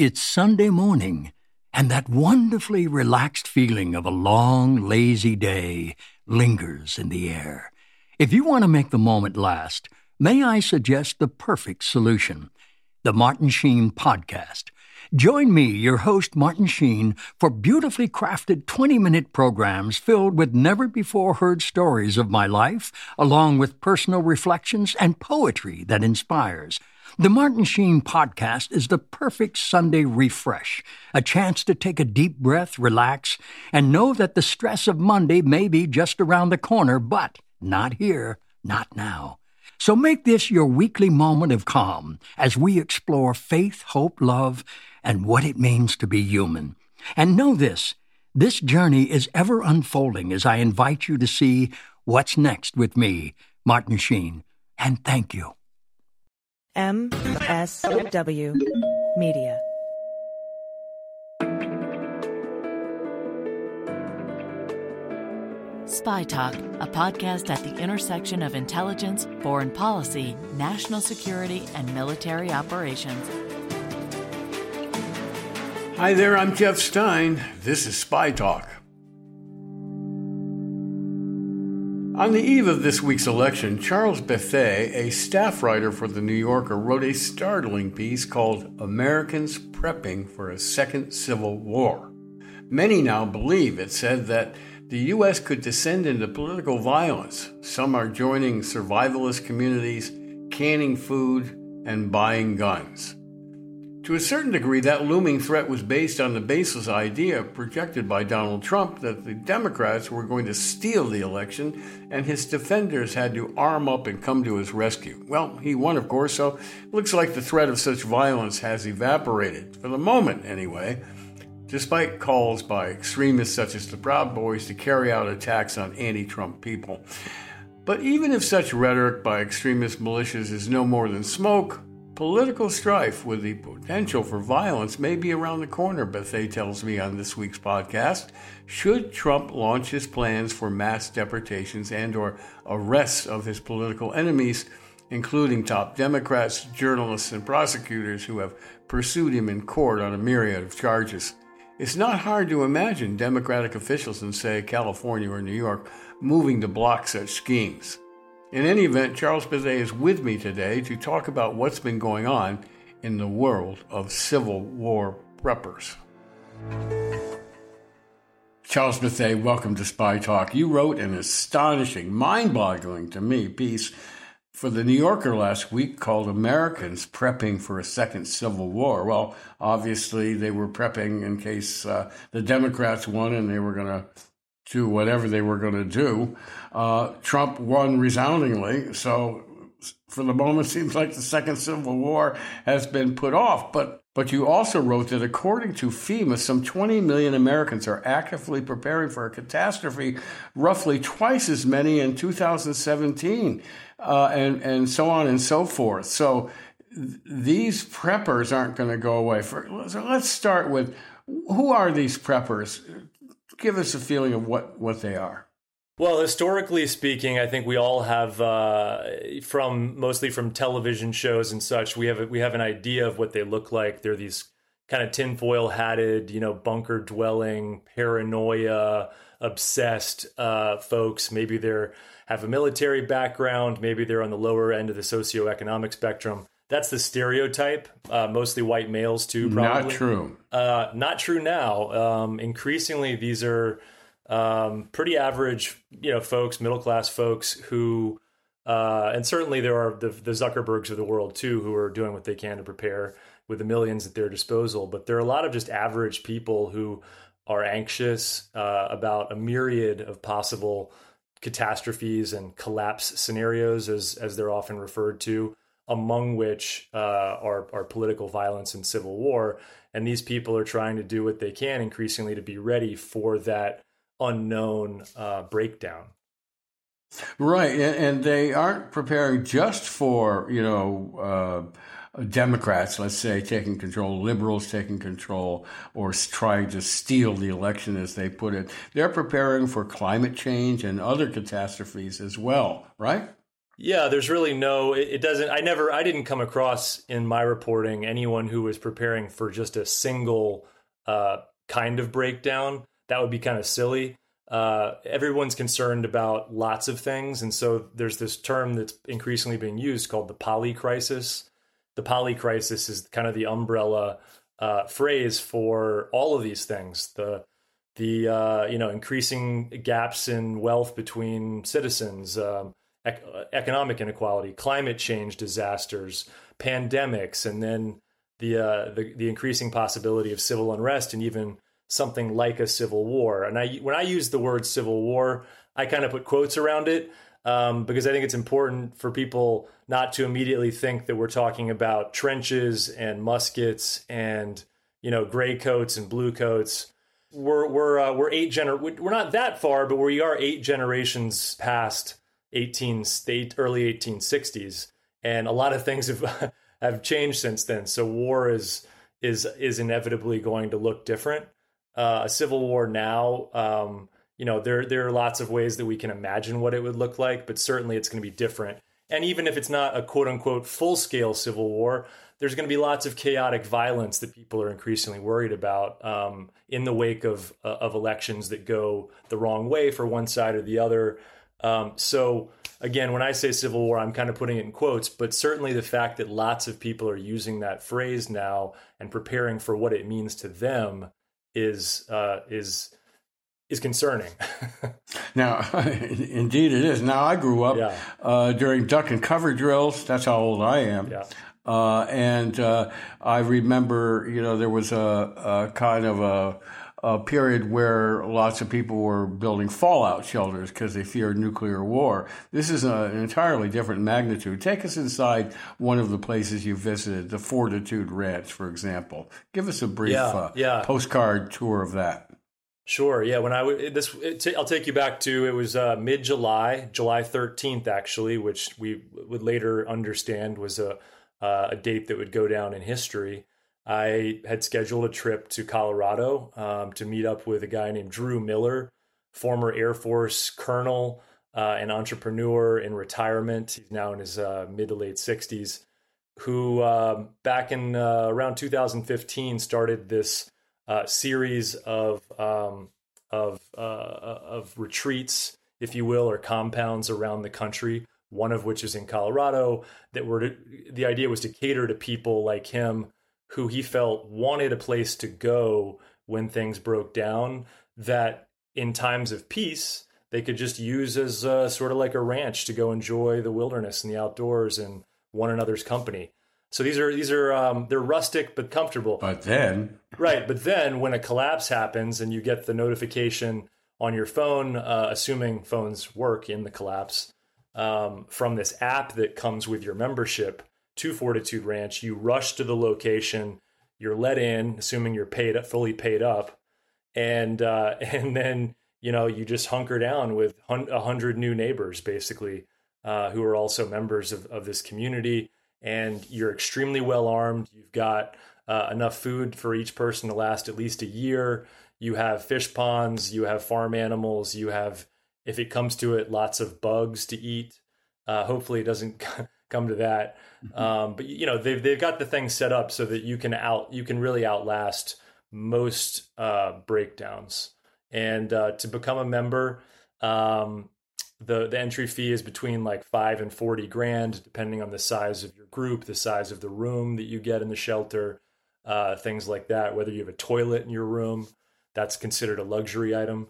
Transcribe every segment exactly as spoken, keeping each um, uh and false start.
It's Sunday morning, and that wonderfully relaxed feeling of a long, lazy day lingers in the air. If you want to make the moment last, may I suggest the perfect solution, the Martin Sheen Podcast. Join me, your host, Martin Sheen, for beautifully crafted twenty-minute programs filled with never-before-heard stories of my life, along with personal reflections and poetry that inspires. The Martin Sheen Podcast is the perfect Sunday refresh, a chance to take a deep breath, relax, and know that the stress of Monday may be just around the corner, but not here, not now. So make this your weekly moment of calm as we explore faith, hope, love, and what it means to be human. And know this, this journey is ever unfolding as I invite you to see what's next with me, Martin Sheen. And thank you. M S W Media. Spy Talk, a podcast at the intersection of intelligence, foreign policy, national security, and military operations. Hi there, I'm Jeff Stein. This is Spy Talk. On the eve of this week's election, Charles Bethea, a staff writer for The New Yorker, wrote a startling piece called Americans Prepping for a Second Civil War. Many now believe, it said, that the U S could descend into political violence. Some are joining survivalist communities, canning food, and buying guns. To a certain degree, that looming threat was based on the baseless idea projected by Donald Trump that the Democrats were going to steal the election and his defenders had to arm up and come to his rescue. Well, he won, of course, so it looks like the threat of such violence has evaporated, for the moment anyway, despite calls by extremists such as the Proud Boys to carry out attacks on anti-Trump people. But even if such rhetoric by extremist militias is no more than smoke, political strife with the potential for violence may be around the corner, Bethea tells me on this week's podcast. Should Trump launch his plans for mass deportations and or arrests of his political enemies, including top Democrats, journalists, and prosecutors who have pursued him in court on a myriad of charges? It's not hard to imagine Democratic officials in, say, California or New York moving to block such schemes. In any event, Charles Bethea is with me today to talk about what's been going on in the world of Civil War preppers. Charles Bethea, welcome to Spy Talk. You wrote an astonishing, mind-boggling to me piece for The New Yorker last week called Americans Prepping for a Second Civil War. Well, obviously they were prepping in case uh, the Democrats won and they were going to do whatever they were going to do. Uh, Trump won resoundingly, so for the moment, it seems like the Second Civil War has been put off. But but you also wrote that according to FEMA, some twenty million Americans are actively preparing for a catastrophe, roughly twice as many in two thousand seventeen, uh, and, and so on and so forth. So th- these preppers aren't going to go away. For, so let's start with, who are these preppers? Give us a feeling of what, what they are. Well, historically speaking, I think we all have, uh, from mostly from television shows and such, we have a, we have an idea of what they look like. They're these kind of tinfoil hatted, you know, bunker dwelling, paranoia, obsessed uh, folks. Maybe they're have a military background. Maybe they're on the lower end of the socioeconomic spectrum. That's the stereotype, uh, mostly white males too, probably. Not true. Uh, not true now. Um, increasingly, these are um, pretty average, you know, folks, middle-class folks who, uh, and certainly there are the, the Zuckerbergs of the world too, who are doing what they can to prepare with the millions at their disposal. But there are a lot of just average people who are anxious uh, about a myriad of possible catastrophes and collapse scenarios, as as they're often referred to, among which uh, are, are political violence and civil war. And these people are trying to do what they can increasingly to be ready for that unknown uh, breakdown. Right. And they aren't preparing just for, you know, uh, Democrats, let's say, taking control, liberals taking control, or trying to steal the election, as they put it. They're preparing for climate change and other catastrophes as well, right? Yeah, there's really no, it, it doesn't, I never, I didn't come across in my reporting anyone who was preparing for just a single uh, kind of breakdown. That would be kind of silly. Uh, everyone's concerned about lots of things. And so there's this term that's increasingly being used called the polycrisis. The polycrisis is kind of the umbrella uh, phrase for all of these things. The the uh, you know increasing gaps in wealth between citizens, um, ec- economic inequality, climate change disasters, pandemics, and then the, uh, the the increasing possibility of civil unrest and even something like a civil war. And I when I use the word civil war, I kind of put quotes around it um, because I think it's important for people not to immediately think that we're talking about trenches and muskets and you know gray coats and blue coats. We're we're uh, we're eight gener we're not that far, but we are eight generations past eighteen state early eighteen sixties, and a lot of things have have changed since then. So war is is is inevitably going to look different. Uh, a civil war now, um, you know, there there are lots of ways that we can imagine what it would look like, but certainly it's going to be different. And even if it's not a quote unquote full scale civil war, there's going to be lots of chaotic violence that people are increasingly worried about um, in the wake of uh, of elections that go the wrong way for one side or the other. Um, so again, when I say civil war, I'm kind of putting it in quotes, but certainly the fact that lots of people are using that phrase now and preparing for what it means to them is uh, is is concerning. Now, indeed it is. Now, I grew up yeah. uh, during duck and cover drills. That's how old I am. Yeah. Uh, and uh, I remember, you know, there was a, a kind of a, a period where lots of people were building fallout shelters because they feared nuclear war. This is a, an entirely different magnitude. Take us inside one of the places you visited, the Fortitude Ranch, for example. Give us a brief yeah, uh, yeah. postcard tour of that. Sure. Yeah. When I w- this, it t- I'll take you back to it was uh, mid July, July thirteenth, actually, which we would later understand was a uh, a date that would go down in history. I had scheduled a trip to Colorado um, to meet up with a guy named Drew Miller, former Air Force colonel, uh, an entrepreneur in retirement. He's now in his uh, mid to late sixties, who um, back in uh, around two thousand fifteen started this uh, series of um, of uh, of retreats, if you will, or compounds around the country. One of which is in Colorado. That were to, the idea was to cater to people like him, who he felt wanted a place to go when things broke down, that in times of peace, they could just use as uh, sort of like a ranch to go enjoy the wilderness and the outdoors and one another's company. So these are, these are, um, they're rustic, but comfortable. But then. Right. But then when a collapse happens and you get the notification on your phone, uh, assuming phones work in the collapse, um, from this app that comes with your membership to Fortitude Ranch, you rush to the location, you're let in, assuming you're paid up, fully paid up. And, uh, and then, you know, you just hunker down with a hundred new neighbors, basically, uh, who are also members of, of this community. And you're extremely well armed. You've got uh, enough food for each person to last at least a year. You have fish ponds, you have farm animals, you have, if it comes to it, lots of bugs to eat. Uh, hopefully it doesn't come to that. Mm-hmm. Um, but you know, they've, they've got the thing set up so that you can out, you can really outlast most uh, breakdowns. And uh, to become a member, um, the the entry fee is between like five and forty grand, depending on the size of your group, the size of the room that you get in the shelter, uh, things like that. Whether you have a toilet in your room, that's considered a luxury item.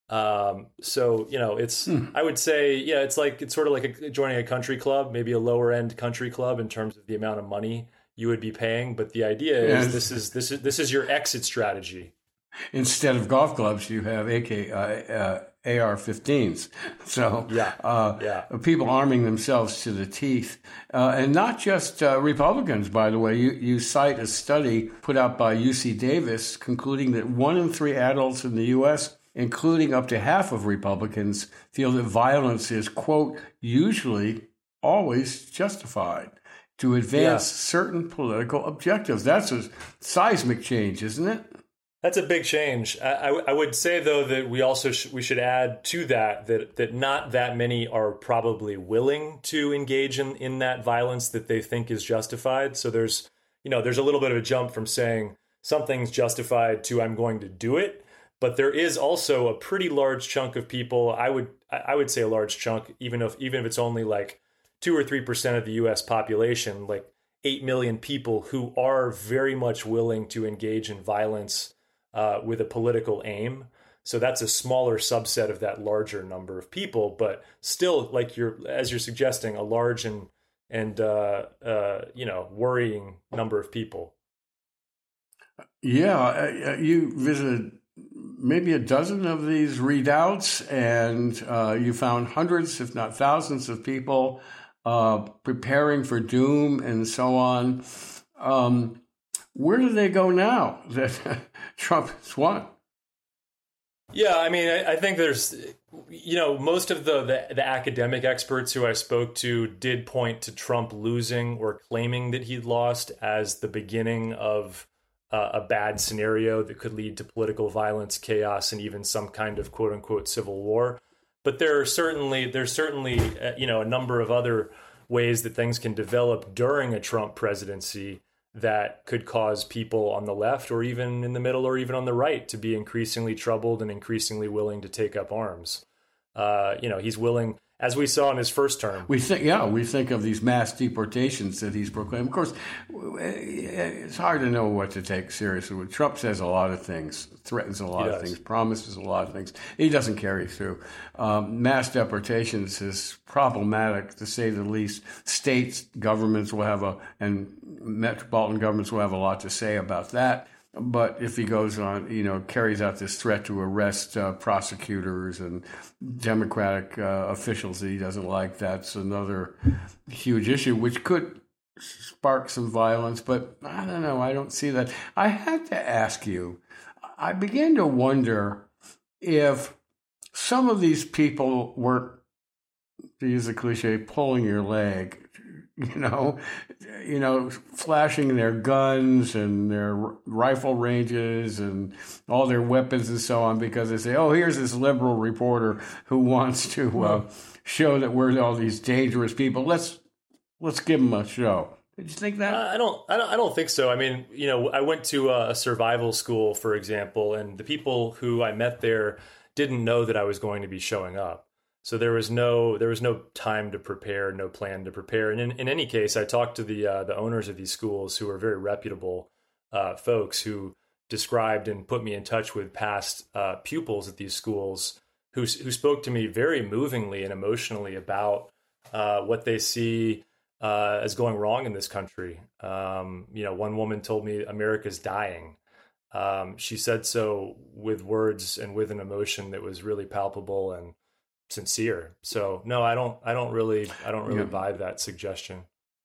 Um, so you know, it's hmm. I would say, yeah, it's like it's sort of like a, joining a country club, maybe a lower end country club in terms of the amount of money you would be paying. But the idea is yes. this is this is this is your exit strategy. Instead of golf clubs, you have A K uh, uh, A R fifteens. So yeah, uh, yeah. people arming themselves to the teeth. Uh, and not just uh, Republicans, by the way. You, you cite a study put out by U C Davis concluding that one in three adults in the U S, including up to half of Republicans, feel that violence is, quote, usually always justified to advance yeah. certain political objectives. That's a seismic change, isn't it? That's a big change. I, I, I would say, though, that we also sh- we should add to that, that that not that many are probably willing to engage in, in that violence that they think is justified. So there's, you know, there's a little bit of a jump from saying something's justified to I'm going to do it. But there is also a pretty large chunk of people. I would I would say a large chunk, even if even if it's only like two or three percent of the U S population, like eight million people who are very much willing to engage in violence Uh, with a political aim. So that's a smaller subset of that larger number of people, but still, like you're, as you're suggesting, a large and and uh, uh, you know, worrying number of people. Yeah, uh, you visited maybe a dozen of these redoubts, and uh, you found hundreds, if not thousands, of people uh, preparing for doom and so on. Um, Where do they go now that Trump has won? Yeah, I mean, I, I think there's, you know, most of the, the the academic experts who I spoke to did point to Trump losing or claiming that he'd lost as the beginning of uh, a bad scenario that could lead to political violence, chaos, and even some kind of quote unquote civil war. But there are certainly there's certainly uh, you know, a number of other ways that things can develop during a Trump presidency that could cause people on the left or even in the middle or even on the right to be increasingly troubled and increasingly willing to take up arms. Uh, you know, he's willing, as we saw in his first term. We think, yeah, we think of these mass deportations that he's proclaimed. Of course, it's hard to know what to take seriously. Trump says a lot of things, threatens a lot of things, promises a lot of things. He doesn't carry through. Um, mass deportations is problematic, to say the least. States, governments will have a, and metropolitan governments will have a lot to say about that. But if he goes on, you know, carries out this threat to arrest uh, prosecutors and Democratic uh, officials that he doesn't like, that's another huge issue, which could spark some violence. But I don't know. I don't see that. I had to ask you, I began to wonder if some of these people were, to use a cliche, pulling your leg. You know, you know, flashing their guns and their rifle ranges and all their weapons and so on, because they say, "Oh, here's this liberal reporter who wants to uh, show that we're all these dangerous people. Let's let's give him a show." Did you think that? I don't, I don't, I don't think so. I mean, you know, I went to a survival school, for example, and the people who I met there didn't know that I was going to be showing up. So there was no there was no time to prepare, no plan to prepare. And in, in any case, I talked to the uh, the owners of these schools, who are very reputable uh, folks, who described and put me in touch with past uh, pupils at these schools who who spoke to me very movingly and emotionally about uh, what they see uh, as going wrong in this country. Um, you know, one woman told me America's dying. Um, she said so with words and with an emotion that was really palpable and sincere. So no, I don't, I don't really, I don't really yeah. buy that suggestion.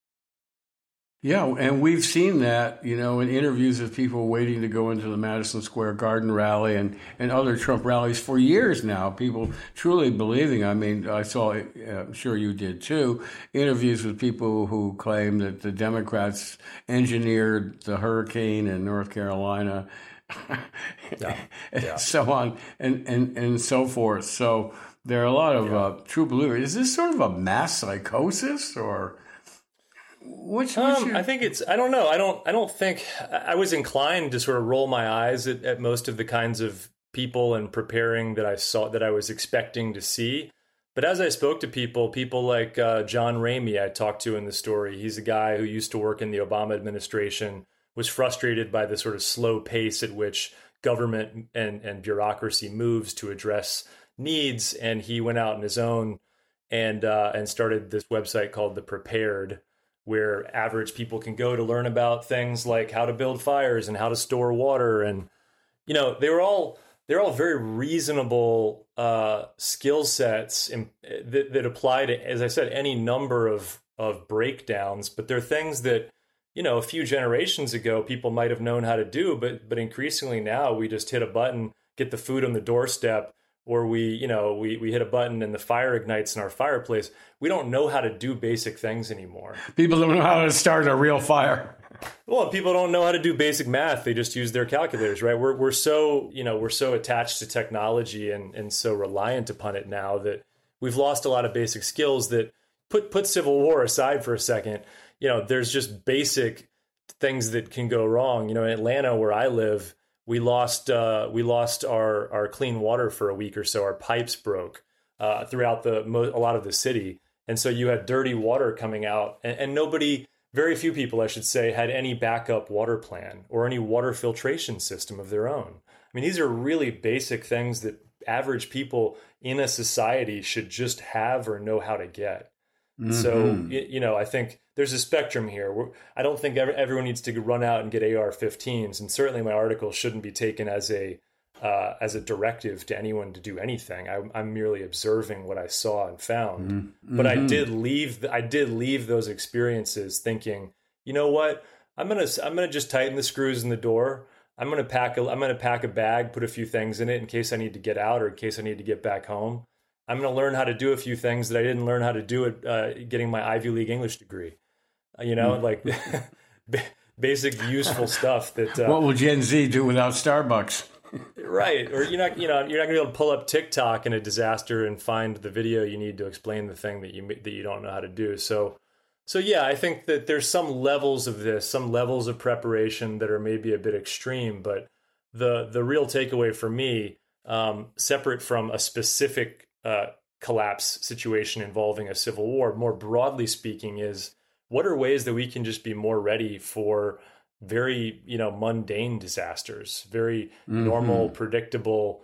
Yeah. And we've seen that, you know, in interviews of people waiting to go into the Madison Square Garden rally and, and other Trump rallies for years now, people truly believing. I mean, I saw, I'm sure you did too, interviews with people who claim that the Democrats engineered the hurricane in North Carolina, yeah. and yeah. so on and, and, and so forth. So, there are a lot of yeah. uh, true believers. Is this sort of a mass psychosis, or which? Um, your... I think it's. I don't know. I don't. I don't think. I was inclined to sort of roll my eyes at, at most of the kinds of people and preparing that I saw, that I was expecting to see. But as I spoke to people, people like uh, John Ramey, I talked to in the story. He's a guy who used to work in the Obama administration, was frustrated by the sort of slow pace at which government and, and bureaucracy moves to address needs, and he went out on his own and uh, and started this website called The Prepared, where average people can go to learn about things like how to build fires and how to store water. And you know, they were all they're all very reasonable uh, skill sets in, that, that apply to, as I said, any number of of breakdowns. But they're things that, you know, a few generations ago people might have known how to do, but but increasingly now we just hit a button, get the food on the doorstep. Or we, you know, we, we hit a button and the fire ignites in our fireplace. We don't know how to do basic things anymore. People don't know how to start a real fire. Well, people don't know how to do basic math. They just use their calculators, right? We're we're so, you know, we're so attached to technology and, and so reliant upon it now that we've lost a lot of basic skills that put put Civil War aside for a second. You know, there's just basic things that can go wrong. You know, in Atlanta, where I live, we lost uh, we lost our, our clean water for a week or so. Our pipes broke uh, throughout the a lot of the city. And so you had dirty water coming out and, and nobody... Very few people, I should say, had any backup water plan or any water filtration system of their own. I mean, these are really basic things that average people in a society should just have or know how to get. Mm-hmm. So, you know, I think there's a spectrum here. We're, I don't think everyone needs to run out and get A R fifteens. And certainly my article shouldn't be taken as a uh, as a directive to anyone to do anything. I, I'm merely observing what I saw and found. Mm-hmm. But I did leave. I did leave those experiences thinking, you know what? I'm gonna. I'm gonna just tighten the screws in the door. I'm gonna pack. A, I'm gonna pack a bag, put a few things in it in case I need to get out or in case I need to get back home. I'm gonna learn how to do a few things that I didn't learn how to do at uh, getting my Ivy League English degree. Uh, you know, mm-hmm. like basic useful stuff. That uh, what will Gen Z do without Starbucks? Right. Or you're not, you know, you're not gonna be able to pull up TikTok in a disaster and find the video you need to explain the thing that you that you don't know how to do. So, so yeah, I think that there's some levels of this, some levels of preparation that are maybe a bit extreme, but the the real takeaway for me, um, separate from a specific uh, collapse situation involving a civil war, more broadly speaking, is what are ways that we can just be more ready for very, you know, mundane disasters, very mm-hmm. normal, predictable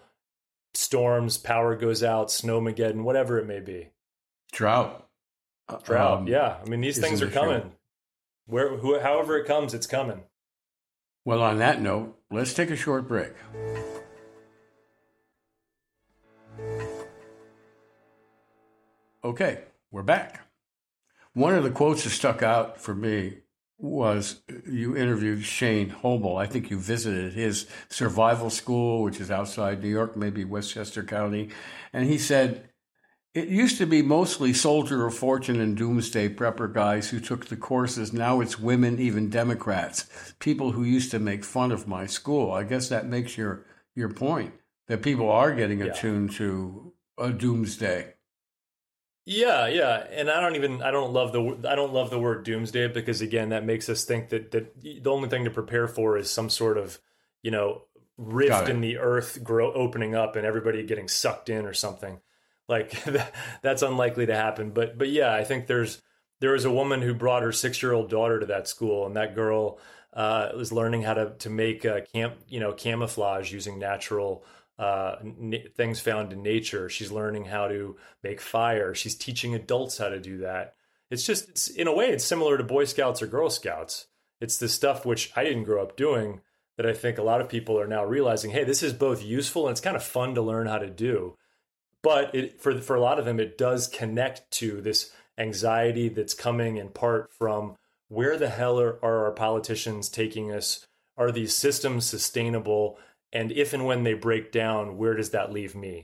storms, power goes out, snowmageddon, whatever it may be. Drought. Drought, um, yeah. I mean, these things are coming. True? Where, who, however it comes, it's coming. Well, on that note, let's take a short break. Okay, we're back. One of the quotes that stuck out for me was you interviewed Shane Hobel. I think you visited his survival school, which is outside New York, maybe Westchester County. And he said, it used to be mostly soldier of fortune and doomsday prepper guys who took the courses. Now it's women, even Democrats, people who used to make fun of my school. I guess that makes your, your point, that people are getting attuned yeah. to a doomsday. Yeah, yeah, and I don't even I don't love the I don't love the word doomsday because again that makes us think that that the only thing to prepare for is some sort of, you know, rift in the earth grow opening up and everybody getting sucked in or something. Like that, that's unlikely to happen. But but yeah, I think there's there was a woman who brought her six-year-old daughter to that school, and that girl uh, was learning how to to make uh, camp you know camouflage using natural. Uh, n- things found in nature. She's learning how to make fire. She's teaching adults how to do that. It's just, it's, in a way, it's similar to Boy Scouts or Girl Scouts. It's the stuff which I didn't grow up doing that I think a lot of people are now realizing, hey, this is both useful and it's kind of fun to learn how to do. But it, for for a lot of them, it does connect to this anxiety that's coming in part from where the hell are, are our politicians taking us? Are these systems sustainable? And if and when they break down, where does that leave me?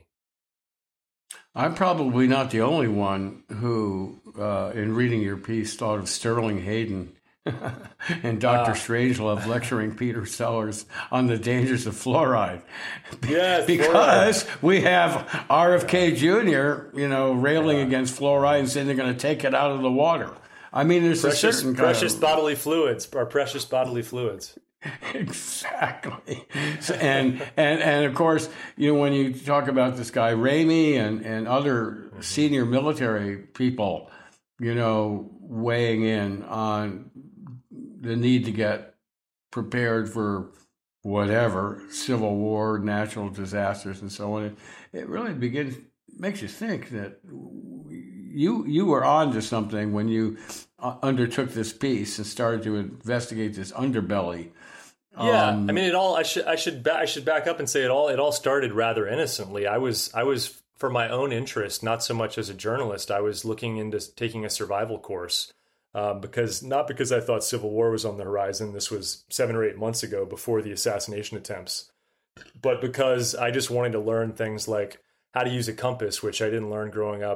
I'm probably not the only one who, uh, in reading your piece, thought of Sterling Hayden and Doctor Uh, Strangelove lecturing Peter Sellers on the dangers of fluoride. Yes, because fluoride. We have R F K Junior, you know, railing yeah. against fluoride and saying they're going to take it out of the water. I mean, there's precious, a certain kind precious of... bodily fluids, our precious bodily fluids. Exactly. So, and, and, and of course, you know, when you talk about this guy, Ramey and, and other senior military people, you know, weighing in on the need to get prepared for whatever, civil war, natural disasters, and so on, it, it really begins, makes you think that you, you were on to something when you undertook this piece and started to investigate this underbelly. Yeah, Um, I mean, it all. I should. I should. Ba- I should back up and say it all. It all started rather innocently. I was. I was for my own interest, not so much as a journalist. I was looking into taking a survival course um, because not because I thought civil war was on the horizon. This was seven or eight months ago, before the assassination attempts, but because I just wanted to learn things like how to use a compass, which I didn't learn growing up.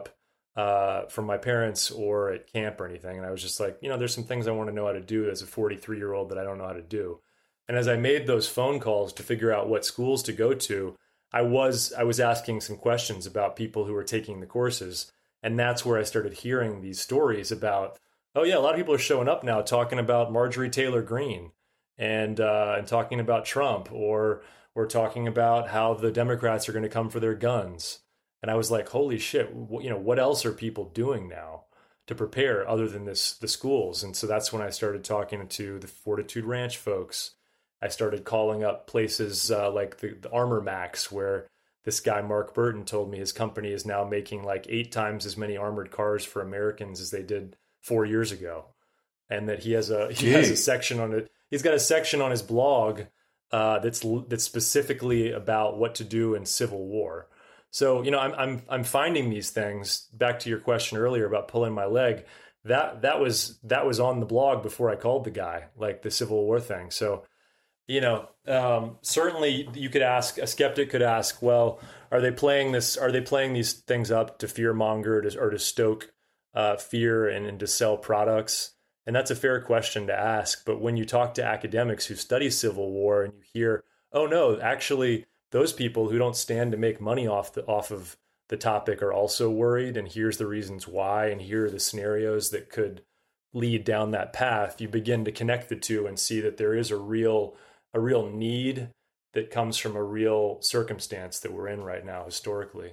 uh, from my parents or at camp or anything. And I was just like, you know, there's some things I want to know how to do as a forty-three year old that I don't know how to do. And as I made those phone calls to figure out what schools to go to, I was I was asking some questions about people who were taking the courses. And that's where I started hearing these stories about, oh yeah, a lot of people are showing up now talking about Marjorie Taylor Greene and uh, and talking about Trump, or or talking about how the Democrats are going to come for their guns. And I was like, holy shit, you know, what else are people doing now to prepare other than this, the schools? And so that's when I started talking to the Fortitude Ranch folks. I started calling up places uh, like the, the Armor Max, where this guy, Mark Burton, told me his company is now making like eight times as many armored cars for Americans as they did four years ago. And that he has a, he Gee. has a section on it. He's got a section on his blog uh, that's, that's specifically about what to do in civil war. So, you know, I'm, I'm, I'm finding these things. Back to your question earlier about pulling my leg. That, that was, that was on the blog before I called the guy, like the Civil War thing. So, you know, um, certainly you could ask, a skeptic could ask, well, are they playing this, are they playing these things up to fear monger or to, or to stoke uh, fear and, and to sell products? And that's a fair question to ask. But when you talk to academics who study Civil War and you hear, oh no, actually those people who don't stand to make money off the, off of the topic are also worried. And here's the reasons why, and here are the scenarios that could lead down that path. You begin to connect the two and see that there is a real a real need that comes from a real circumstance that we're in right now historically.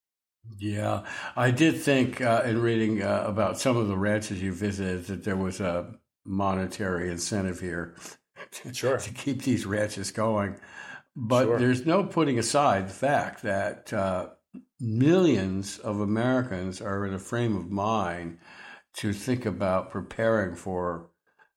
Yeah, I did think uh, in reading uh, about some of the ranches you visited that there was a monetary incentive here to, Sure. to keep these ranches going. But Sure. there's no putting aside the fact that uh, millions of Americans are in a frame of mind to think about preparing for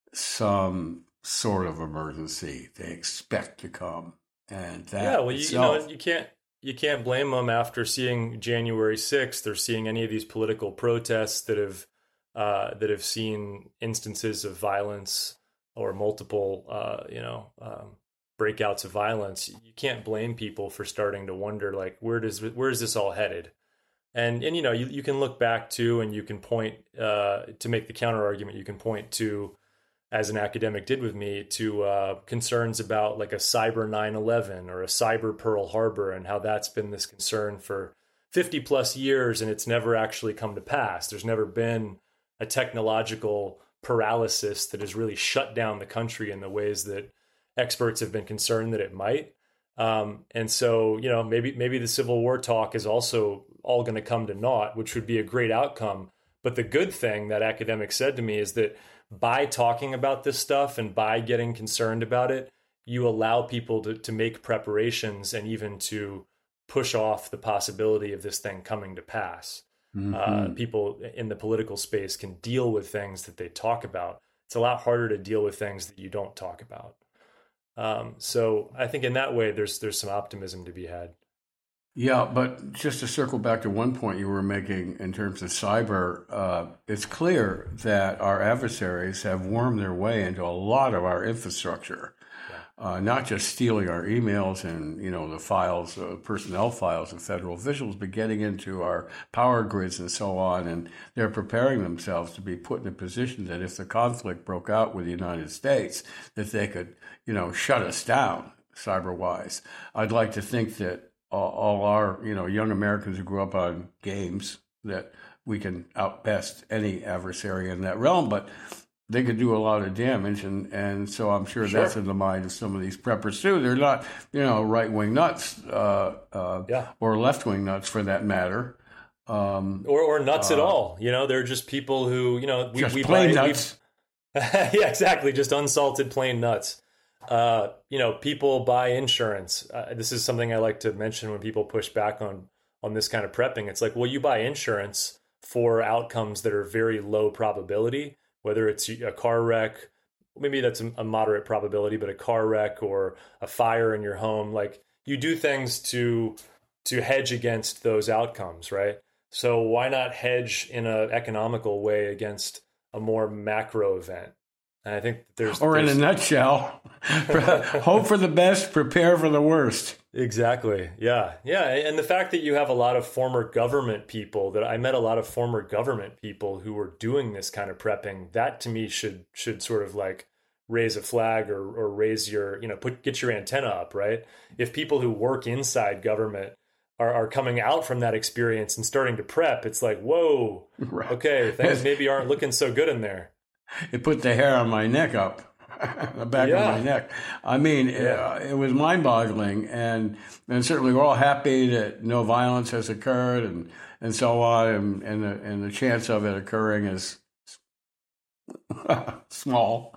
some sort of emergency they expect to come, and that yeah, well, you, you itself, know, you can't you can't blame them after seeing January sixth or seeing any of these political protests that have uh, that have seen instances of violence or multiple, uh, you know, um, breakouts of violence. You can't blame people for starting to wonder, like, where does where is this all headed? And and you know, you you can look back to, and you can point uh, to make the counter argument. You can point to, as an academic did with me, to uh, concerns about like a cyber nine eleven or a cyber Pearl Harbor, and how that's been this concern for fifty plus years, and it's never actually come to pass. There's never been a technological paralysis that has really shut down the country in the ways that experts have been concerned that it might. Um, and so, you know, maybe maybe the Civil War talk is also all going to come to naught, which would be a great outcome. But the good thing that academics said to me is that by talking about this stuff and by getting concerned about it, you allow people to, to make preparations and even to push off the possibility of this thing coming to pass. Mm-hmm. Uh, people in the political space can deal with things that they talk about. It's a lot harder to deal with things that you don't talk about. Um, so I think in that way, there's there's some optimism to be had. Yeah, but just to circle back to one point you were making in terms of cyber, uh, it's clear that our adversaries have wormed their way into a lot of our infrastructure, yeah. uh, not just stealing our emails and, you know, the files, uh, personnel files of federal officials, but getting into our power grids and so on. And they're preparing themselves to be put in a position that if the conflict broke out with the United States, that they could, you know, shut us down cyber-wise. I'd like to think that all our, you know, young Americans who grew up on games, that we can outbest any adversary in that realm, but they could do a lot of damage. And, and so I'm sure, sure that's in the mind of some of these preppers too. They're not, you know, right-wing nuts uh, uh, yeah. or left-wing nuts for that matter. Um, or, or nuts uh, at all. You know, they're just people who, you know, we, just we plain buy, nuts. Yeah, exactly. Just unsalted plain nuts. Uh, you know, people buy insurance. Uh, this is something I like to mention when people push back on, on this kind of prepping. It's like, well, you buy insurance for outcomes that are very low probability, whether it's a car wreck, maybe that's a, a moderate probability, but a car wreck or a fire in your home. Like, you do things to, to hedge against those outcomes, right? So why not hedge in an economical way against a more macro event? And I think there's... Or there's, in a nutshell, hope for the best, prepare for the worst. Exactly. Yeah. Yeah. And the fact that you have a lot of former government people that I met a lot of former government people who were doing this kind of prepping, that to me should should sort of like raise a flag or or raise your, you know, put get your antenna up, right? If people who work inside government are, are coming out from that experience and starting to prep, it's like, whoa, Right. okay, things maybe aren't looking so good in there. It put the hair on my neck up, the back Yeah. of my neck. I mean, Yeah. it, it was mind-boggling, and and certainly we're all happy that no violence has occurred, and, and so on, and and the, and the chance of it occurring is small.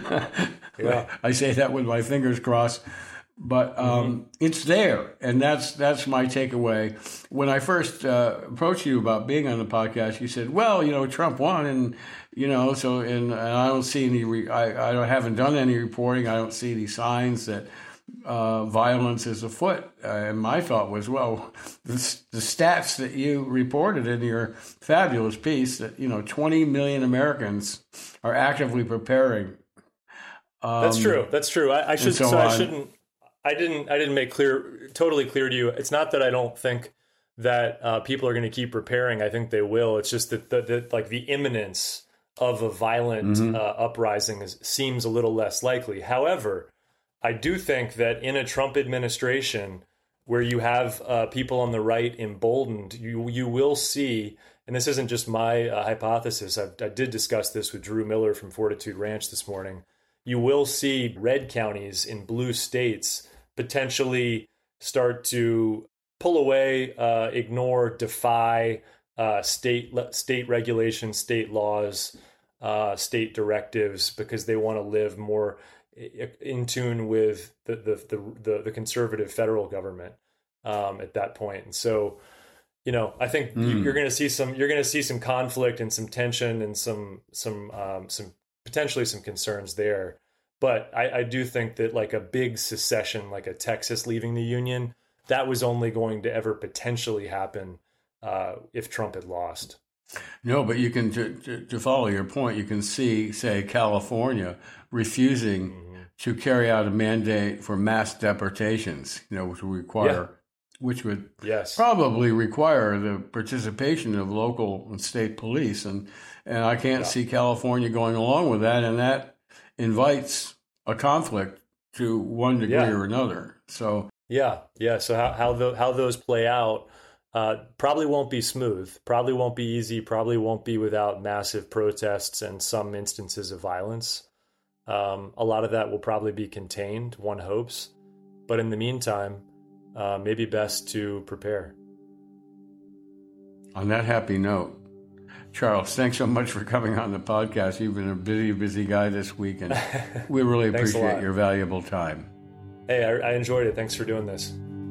Yeah. I say that with my fingers crossed. But um, mm-hmm. it's there, and that's that's my takeaway. When I first uh, approached you about being on the podcast, you said, "Well, you know, Trump won, and you know, so and, and I don't see any. Re- I I don't, haven't done any reporting. I don't see any signs that uh, violence is afoot." Uh, and my thought was, well, the, the stats that you reported in your fabulous piece that you know, twenty million Americans are actively preparing. Um, That's true. That's true. I, I should. so So, I on. shouldn't. I didn't. I didn't make clear, totally clear to you. It's not that I don't think that uh, people are going to keep preparing. I think they will. It's just that, the, the, like the imminence of a violent Mm-hmm. uh, uprising is, seems a little less likely. However, I do think that in a Trump administration where you have uh, people on the right emboldened, you you will see. And this isn't just my uh, hypothesis. I, I did discuss this with Drew Miller from Fortitude Ranch this morning. You will see red counties in blue states potentially start to pull away, uh, ignore, defy uh, state state regulations, state laws, uh, state directives, because they want to live more in tune with the the the, the, the conservative federal government um, at that point. And so, you know, I think Mm. you're going to see some you're going to see some conflict and some tension and some some um, some potentially some concerns there. But I, I do think that like a big secession, like a Texas leaving the Union, that was only going to ever potentially happen uh, if Trump had lost. No, but you can, to, to, to follow your point, you can see, say, California refusing mm-hmm. to carry out a mandate for mass deportations, you know, which would require, yeah. which would yes. probably require the participation of local and state police. And, and I can't yeah. see California going along with that. And that invites a conflict to one degree yeah. or another. So yeah, yeah. So how how, the, how those play out uh, probably won't be smooth. Probably won't be easy. Probably won't be without massive protests and some instances of violence. Um, a lot of that will probably be contained, one hopes. But in the meantime, uh, maybe best to prepare. On that happy note, Charles, thanks so much for coming on the podcast. You've been a busy, busy guy this week, and we really appreciate your valuable time. Hey, I, I enjoyed it. Thanks for doing this.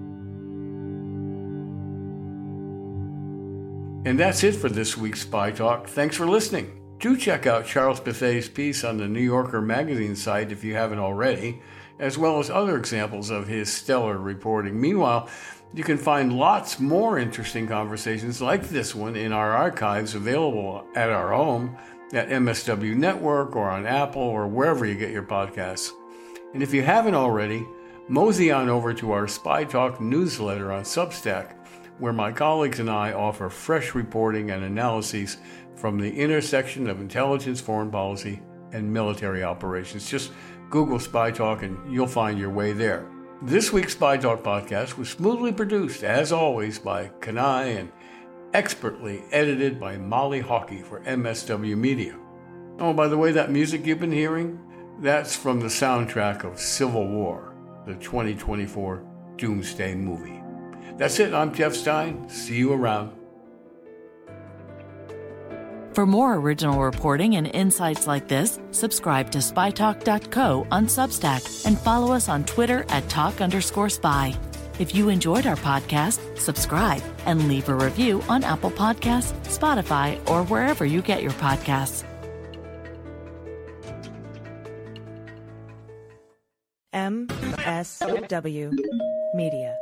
And that's it for this week's Spy Talk. Thanks for listening. Do check out Charles Bethay's piece on the New Yorker magazine site if you haven't already, as well as other examples of his stellar reporting. Meanwhile, you can find lots more interesting conversations like this one in our archives available at our home, at M S W Network or on Apple or wherever you get your podcasts. And if you haven't already, mosey on over to our Spy Talk newsletter on Substack, where my colleagues and I offer fresh reporting and analyses from the intersection of intelligence, foreign policy, and military operations. Just Google Spy Talk and you'll find your way there. This week's Spy Talk podcast was smoothly produced, as always, by Kanai and expertly edited by Molly Hockey for M S W Media. Oh, by the way, that music you've been hearing, that's from the soundtrack of Civil War, the twenty twenty-four Doomsday movie. That's it. I'm Jeff Stein. See you around. For more original reporting and insights like this, subscribe to spy talk dot co on Substack and follow us on Twitter at talk underscore spy. If you enjoyed our podcast, subscribe and leave a review on Apple Podcasts, Spotify, or wherever you get your podcasts. M S W Media.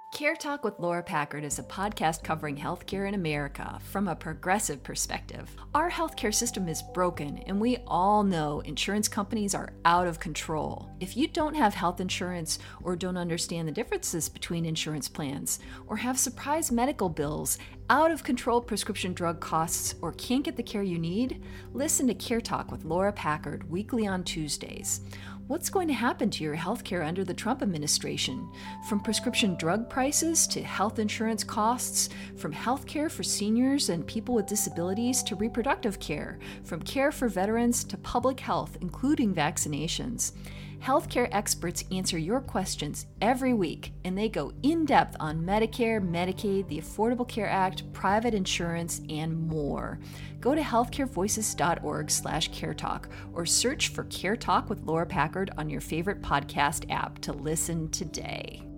Care Talk with Laura Packard is a podcast covering healthcare in America from a progressive perspective. Our healthcare system is broken, and we all know insurance companies are out of control. If you don't have health insurance or don't understand the differences between insurance plans, or have surprise medical bills, out of control prescription drug costs, or can't get the care you need, listen to Care Talk with Laura Packard weekly on Tuesdays. What's going to happen to your healthcare under the Trump administration? From prescription drug prices to health insurance costs, from healthcare for seniors and people with disabilities to reproductive care, from care for veterans to public health, including vaccinations. Healthcare experts answer your questions every week, and they go in-depth on Medicare, Medicaid, the Affordable Care Act, private insurance, and more. Go to healthcarevoices.org slash caretalk or search for Care Talk with Laura Packard on your favorite podcast app to listen today.